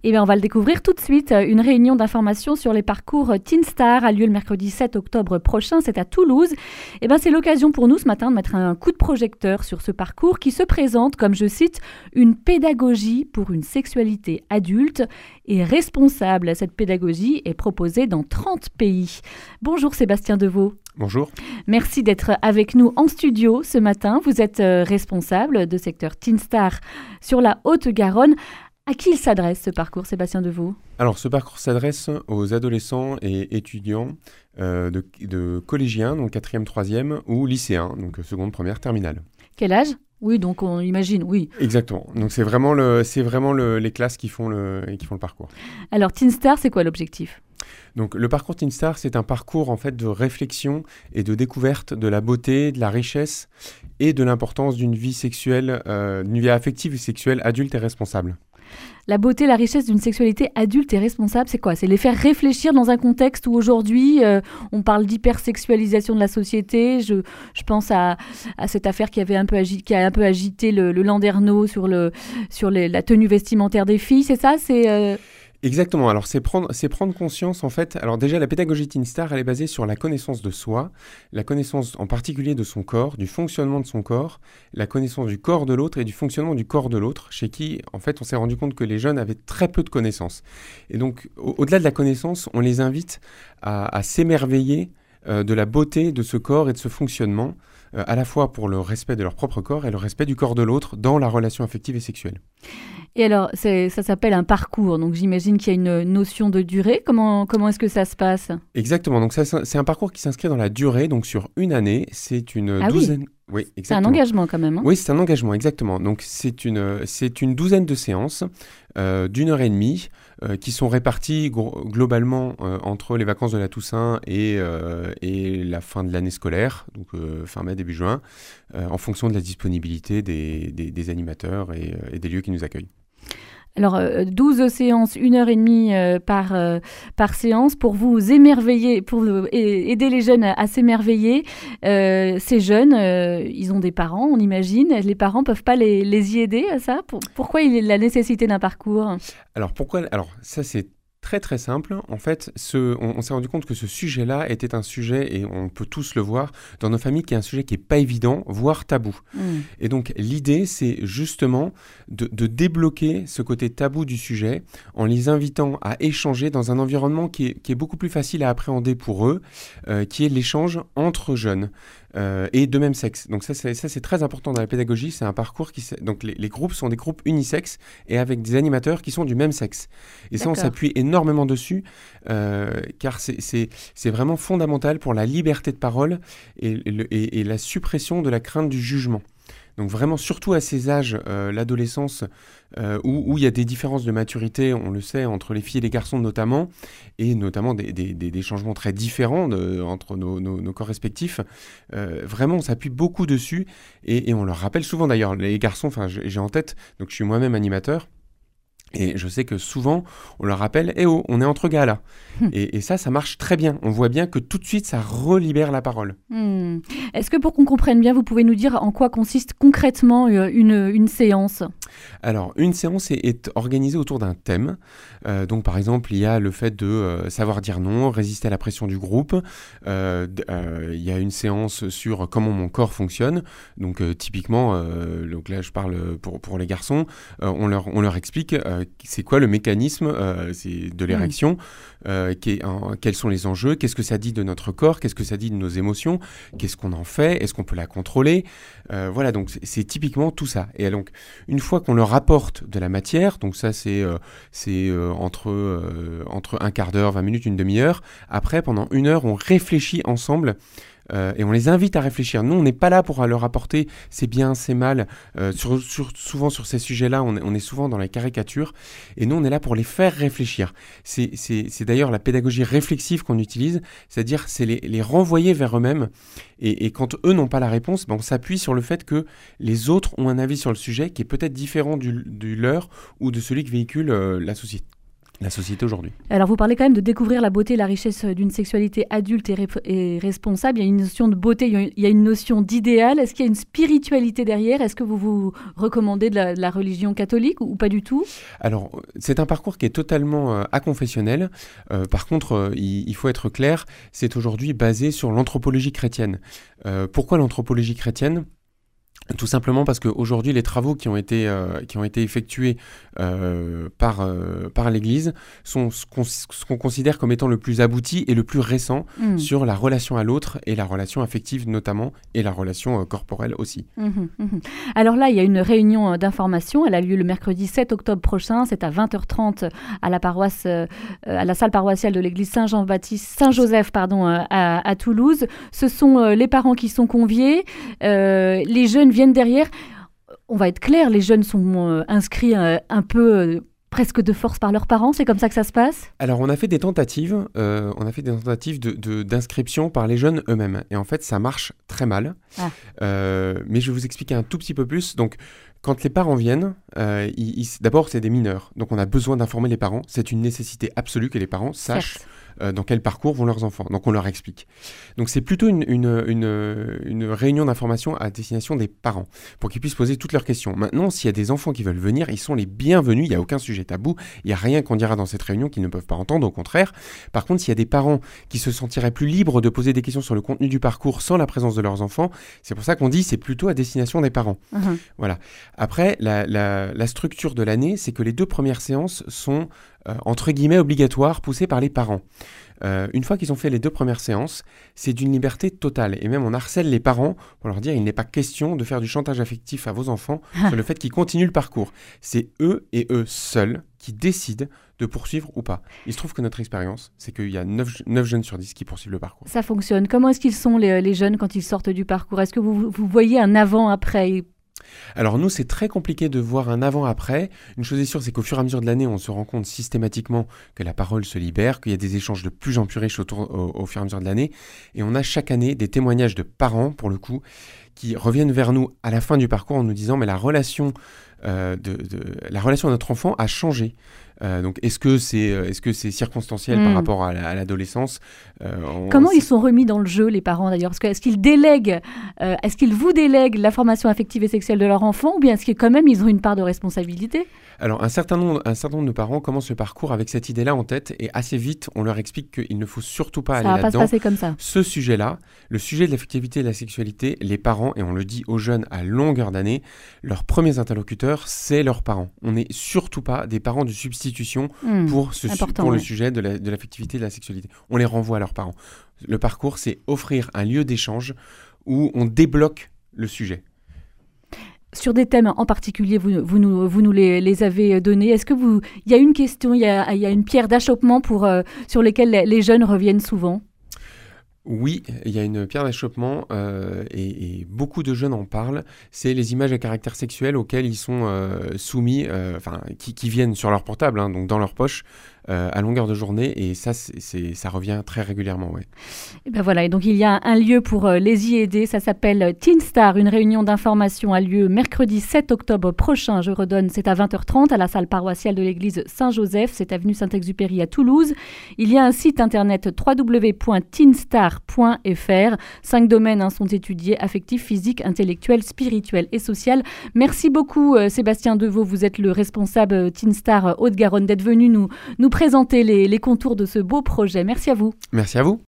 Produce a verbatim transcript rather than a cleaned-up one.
Eh bien, on va le découvrir tout de suite. Une réunion d'information sur les parcours Teen Star a lieu le mercredi sept octobre prochain. C'est à Toulouse. Eh bien, c'est l'occasion pour nous ce matin de mettre un coup de projecteur sur ce parcours qui se présente comme, je cite, une pédagogie pour une sexualité adulte et responsable. Cette pédagogie est proposée dans trente pays. Bonjour Sébastien Deveau. Bonjour. Merci d'être avec nous en studio ce matin. Vous êtes responsable de secteur Teen Star sur la Haute-Garonne. À qui il s'adresse ce parcours, Sébastien Deveau ? Alors, ce parcours s'adresse aux adolescents et étudiants euh, de, de collégiens, donc quatrième, troisième, ou lycéens, donc seconde, première, terminale. Quel âge ? Oui, donc on imagine, oui. Exactement. Donc, c'est vraiment, le, c'est vraiment le, les classes qui font le, qui font le parcours. Alors, Teen Star, c'est quoi l'objectif ? Donc, le parcours Teen Star, c'est un parcours en fait de réflexion et de découverte de la beauté, de la richesse et de l'importance d'une vie sexuelle, euh, d'une vie affective et sexuelle adulte et responsable. La beauté, la richesse d'une sexualité adulte et responsable, c'est quoi ? C'est les faire réfléchir dans un contexte où aujourd'hui, euh, on parle d'hypersexualisation de la société. Je, je pense à, à cette affaire qui, avait un peu agi, qui a un peu agité le, le Landerneau sur, le, sur les, la tenue vestimentaire des filles, c'est ça ? C'est, euh... Exactement. Alors, c'est prendre, c'est prendre conscience, en fait. Alors, déjà, la pédagogie Teen Star, elle est basée sur la connaissance de soi, la connaissance en particulier de son corps, du fonctionnement de son corps, la connaissance du corps de l'autre et du fonctionnement du corps de l'autre, chez qui, en fait, on s'est rendu compte que les jeunes avaient très peu de connaissances. Et donc, au- au-delà de la connaissance, on les invite à, à s'émerveiller euh, de la beauté de ce corps et de ce fonctionnement, euh, à la fois pour le respect de leur propre corps et le respect du corps de l'autre dans la relation affective et sexuelle. Et alors, c'est, ça s'appelle un parcours, donc j'imagine qu'il y a une notion de durée. Comment, comment est-ce que ça se passe ? Exactement, donc ça, c'est un parcours qui s'inscrit dans la durée, donc sur une année, c'est une Ah oui. douzaine... Oui, C'est un exactement. engagement quand même. Hein ? Oui, c'est un engagement, exactement. Donc c'est une, c'est une douzaine de séances euh, d'une heure et demie euh, qui sont réparties gro- globalement euh, entre les vacances de la Toussaint et, euh, et la fin de l'année scolaire, donc euh, fin mai, début juin, euh, en fonction de la disponibilité des, des, des animateurs et, euh, et des lieux qui nous accueillent. Alors, euh, douze séances, une heure et demie euh, par, euh, par séance pour vous émerveiller, pour euh, aider les jeunes à, à s'émerveiller. Euh, ces jeunes, euh, ils ont des parents, on imagine. Les parents ne peuvent pas les, les y aider à ça ? Pour- Pourquoi il y a la nécessité d'un parcours ? Alors pourquoi ? Alors ça c'est très très simple. En fait, ce, on, on s'est rendu compte que ce sujet-là était un sujet, et on peut tous le voir, dans nos familles, qui est un sujet qui n'est pas évident, voire tabou. Mmh. Et donc l'idée, c'est justement de, de débloquer ce côté tabou du sujet en les invitant à échanger dans un environnement qui est, qui est beaucoup plus facile à appréhender pour eux, euh, qui est l'échange entre jeunes. Euh, et de même sexe. Donc ça c'est, ça, c'est très important dans la pédagogie. C'est un parcours qui... Donc les, les groupes sont des groupes unisexes et avec des animateurs qui sont du même sexe. Et ça, on D'accord. s'appuie énormément dessus euh, car c'est, c'est, c'est vraiment fondamental pour la liberté de parole et, et, le- et- et la suppression de la crainte du jugement. Donc vraiment, surtout à ces âges, euh, l'adolescence, euh, où, où il y a des différences de maturité, on le sait, entre les filles et les garçons notamment, et notamment des, des, des, des changements très différents de, entre nos, nos, nos corps respectifs. Euh, vraiment, on s'appuie beaucoup dessus, et, et on leur rappelle souvent d'ailleurs, les garçons, enfin j'ai j'ai en tête, donc je suis moi-même animateur, et je sais que souvent, on leur rappelle « Eh oh, on est entre gars là !» et, et ça, ça marche très bien. On voit bien que tout de suite, ça relibère la parole. Hmm. Est-ce que pour qu'on comprenne bien, vous pouvez nous dire en quoi consiste concrètement euh, une, une séance ? Alors, une séance est, est organisée autour d'un thème. Euh, donc, par exemple, il y a le fait de euh, savoir dire non, résister à la pression du groupe. Euh, d- euh, il y a une séance sur comment mon corps fonctionne. Donc, euh, typiquement, euh, donc là, je parle pour, pour les garçons, euh, on, leur, on leur explique euh, c'est quoi le mécanisme euh, c'est de l'érection, euh, qui est, en- quels sont les enjeux, qu'est-ce que ça dit de notre corps, qu'est-ce que ça dit de nos émotions, qu'est-ce qu'on en fait, est-ce qu'on peut la contrôler. Euh, voilà, donc c'est, c'est typiquement tout ça. Et donc, une fois qu'on leur apporte de la matière, donc ça c'est, euh, c'est euh, entre, euh, entre un quart d'heure, vingt minutes, une demi-heure, après pendant une heure on réfléchit ensemble euh, et on les invite à réfléchir. Nous on n'est pas là pour leur apporter c'est bien, c'est mal, euh, sur, sur, souvent sur ces sujets-là on est, on est souvent dans la caricature, et nous on est là pour les faire réfléchir. C'est, c'est, c'est d'ailleurs la pédagogie réflexive qu'on utilise, c'est-à-dire c'est les, les renvoyer vers eux-mêmes, et, et quand eux n'ont pas la réponse, ben on s'appuie sur le fait que les autres ont un avis sur le sujet qui est peut-être différent du, du leur ou de celui que véhicule euh, la société. la société aujourd'hui. Alors vous parlez quand même de découvrir la beauté et la richesse d'une sexualité adulte et, ré- et responsable. Il y a une notion de beauté, il y a une notion d'idéal. Est-ce qu'il y a une spiritualité derrière? Est-ce que vous vous recommandez de la, de la religion catholique ou, ou pas du tout? Alors, c'est un parcours qui est totalement euh, aconfessionnel. Euh, par contre, euh, il, il faut être clair, c'est aujourd'hui basé sur l'anthropologie chrétienne. Euh, pourquoi l'anthropologie chrétienne ? Tout simplement parce qu'aujourd'hui, les travaux qui ont été, euh, qui ont été effectués euh, par, euh, par l'Église sont ce qu'on, ce qu'on considère comme étant le plus abouti et le plus récent mmh. sur la relation à l'autre et la relation affective notamment et la relation euh, corporelle aussi. Mmh, mmh. Alors là, il y a une réunion d'information. Elle a lieu le mercredi sept octobre prochain. C'est à vingt heures trente à la, paroisse, euh, à la salle paroissiale de l'église Saint-Jean-Baptiste, Saint-Joseph pardon, à, à Toulouse. Ce sont euh, les parents qui sont conviés. Euh, les jeunes viennent derrière. On va être clair, les jeunes sont euh, inscrits euh, un peu euh, presque de force par leurs parents, c'est comme ça que ça se passe? Alors on a fait des tentatives, euh, on a fait des tentatives de, de, d'inscription par les jeunes eux-mêmes. Et en fait ça marche très mal. Ah. Euh, mais je vais vous expliquer un tout petit peu plus. Donc quand les parents viennent, euh, ils, ils, d'abord c'est des mineurs. Donc on a besoin d'informer les parents. C'est une nécessité absolue que les parents sachent euh, dans quel parcours vont leurs enfants. Donc on leur explique. Donc c'est plutôt une, une, une, une réunion d'information à destination des parents pour qu'ils puissent poser toutes leurs questions. Maintenant, s'il y a des enfants qui veulent venir, ils sont les bienvenus. Il n'y a aucun sujet tabou. Il n'y a rien qu'on dira dans cette réunion qu'ils ne peuvent pas entendre, au contraire. Par contre, s'il y a des parents qui se sentiraient plus libres de poser des questions sur le contenu du parcours sans la présence de leurs enfants, c'est pour ça qu'on dit c'est plutôt à destination des parents. Mmh. Voilà. Après, la, la, la structure de l'année, c'est que les deux premières séances sont, euh, entre guillemets, obligatoires, poussées par les parents. Euh, une fois qu'ils ont fait les deux premières séances, c'est d'une liberté totale. Et même, on harcèle les parents pour leur dire il n'est pas question de faire du chantage affectif à vos enfants ah. sur le fait qu'ils continuent le parcours. C'est eux et eux seuls qui décident de poursuivre ou pas. Il se trouve que notre expérience, c'est qu'il y a neuf jeunes sur dix qui poursuivent le parcours. Ça fonctionne. Comment est-ce qu'ils sont, les, les jeunes, quand ils sortent du parcours? Est-ce que vous, vous voyez un avant-après? Alors nous, c'est très compliqué de voir un avant-après. Une chose est sûre, c'est qu'au fur et à mesure de l'année, on se rend compte systématiquement que la parole se libère, qu'il y a des échanges de plus en plus riches autour, au, au fur et à mesure de l'année. Et on a chaque année des témoignages de parents, pour le coup, qui reviennent vers nous à la fin du parcours en nous disant « mais la relation, euh, de, de, la relation à notre enfant a changé ». Euh, donc, est-ce que c'est, est-ce que c'est circonstanciel mmh. par rapport à, la, à l'adolescence euh, on, Comment ils sont remis dans le jeu, les parents d'ailleurs? Parce que, est-ce qu'ils délèguent, euh, est-ce qu'ils vous délèguent la formation affective et sexuelle de leur enfant, ou bien est-ce que quand même ils ont une part de responsabilité? Alors, un certain nombre, un certain nombre de parents commencent le parcours avec cette idée-là en tête, et assez vite, on leur explique qu'il ne faut surtout pas ça aller là-dedans. Ça va pas se passer comme ça. Ce sujet-là, le sujet de l'affectivité et de la sexualité, les parents, et on le dit aux jeunes à longueur d'année, leurs premiers interlocuteurs, c'est leurs parents. On n'est surtout pas des parents de substitution mmh. Pour, ce su- pour ouais. le sujet de, la, de l'affectivité et de la sexualité. On les renvoie à leurs parents. Le parcours, c'est offrir un lieu d'échange où on débloque le sujet. Sur des thèmes en particulier, vous, vous nous, vous nous les, les avez donnés. Est-ce que vous, il y a une question, il y a, il y a une pierre d'achoppement pour, euh, sur lesquelles les, les jeunes reviennent souvent? Oui, il y a une pierre d'achoppement euh, et, et beaucoup de jeunes en parlent. C'est les images à caractère sexuel auxquelles ils sont euh, soumis, euh, enfin qui, qui viennent sur leur portable, hein, donc dans leur poche, euh, à longueur de journée. Et ça, c'est, c'est, ça revient très régulièrement, ouais. Et ben voilà. Et donc il y a un lieu pour euh, les y aider. Ça s'appelle Teen Star. Une réunion d'information a lieu mercredi sept octobre prochain. Je redonne, c'est à vingt heures trente à la salle paroissiale de l'église Saint-Joseph. C'est avenue Saint-Exupéry à Toulouse. Il y a un site internet w w w point teenstar point f r. Cinq domaines hein, sont étudiés, affectif, physique, intellectuel, spirituel et social. Merci beaucoup euh, Sébastien Deveau, vous êtes le responsable euh, Teen Star euh, Haute-Garonne, d'être venu nous, nous présenter les, les contours de ce beau projet. Merci à vous. Merci à vous.